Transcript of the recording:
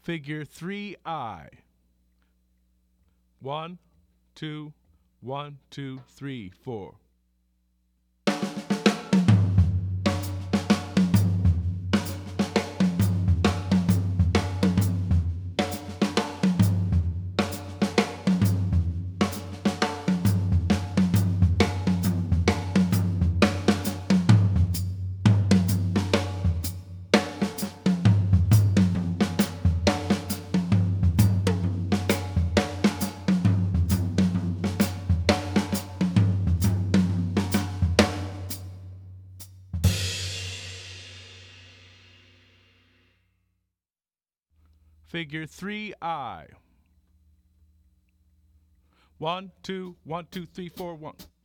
Figure 3I. 1, 2, 1, 2, 3, 4. Figure 3I. 1, 2, 1, 2, 3, 4, 1.